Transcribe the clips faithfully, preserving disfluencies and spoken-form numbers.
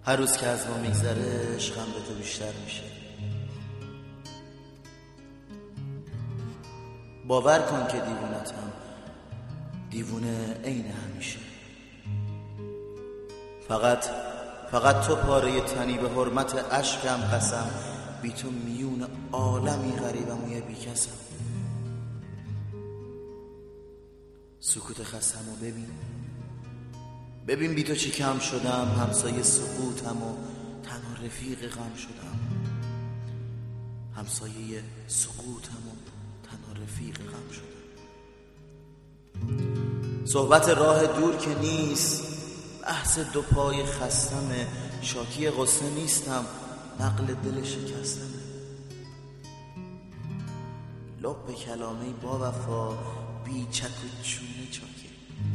هر روز که از ما میگذره عشقم به تو بیشتر میشه. باور کن که دیوونتم، دیوونه عین همیشه. فقط فقط تو پاره تنی، به حرمت عشقم قسم، بی تو میون عالمی غریبم و یه بی کسم. سکوت خستم و ببین ببین بی تو چی کم شدم، همسایه سکوتم و تنها رفیق غم شدم. همسایه سکوتم و تنها رفیق غم شدم. صحبت راه دور که نیست، بحث دو پای خستمه. شاکی غصه نیستم، نقل دل شکستمه. لب کلامه با وفا، بی چک و چونه چاکر.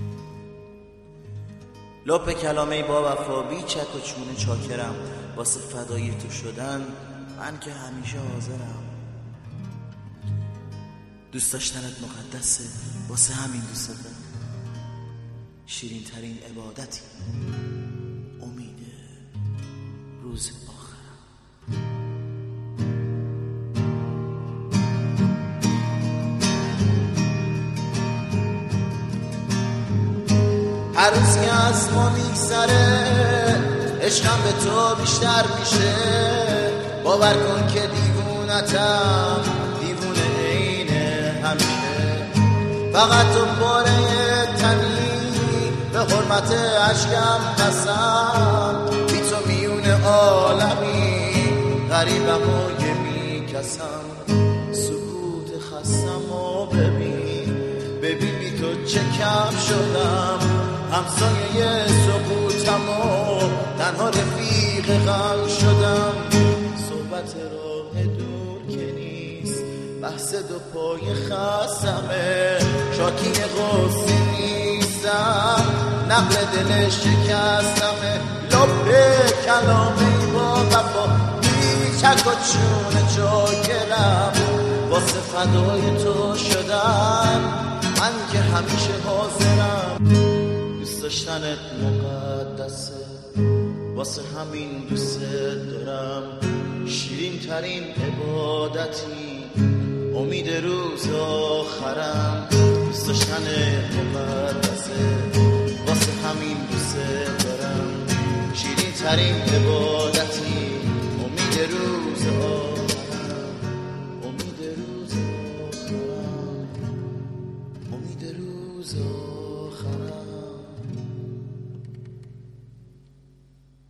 لب کلامه با وفا، بی چک و چونه چاکرم. واسه فدای تو شدن من که همیشه حاضرم. دوست داشتنت مقدسه، واسه همین دوست دارم. شیرین ترین عبادتی امید روز آخرم. هر روز که از ما میگذره عشقم به تو بیشتر میشه. باور کن که دیوونتم، دیوونه عین همیشه. فقط تو باره تنی، به حرمت عشقم قسم، بی تو میون عالمی غریبم و یه بی کسم. سکوت خستم و ببین ببین بی تو چه کم شدم. همسایه سکوتم و تنها رفیق غم شدم. صحبت راه دور که نیست، بحث دو پای خستمه. شاکی غصه نیستم، نقل دل شکستمه. لب کلامه با وفا، بی چک و چونه چاکرم. واسه فدای تو شدن من که همیشه حاضرم. دوست داشتنت مقدسه، واسه همین دوست دارم. شیرین ترین عبادتی امید روز آخرم. دوست داشتنت مقدسه، واسه همین دوست دارم. شیرین ترین عبادتی